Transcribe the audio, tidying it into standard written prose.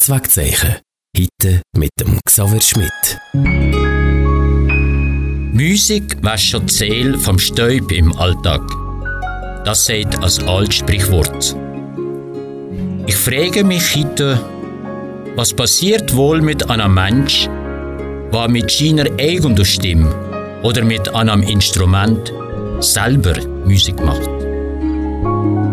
Kurzwegzeichen. Heute mit dem Xaver Schmidt. Musik wäscht schon die Seele vom Stäub im Alltag. Das sagt ein altes Sprichwort. Ich frage mich heute, was passiert wohl mit einem Mensch, der mit seiner eigenen Stimme oder mit einem Instrument selber Musik macht?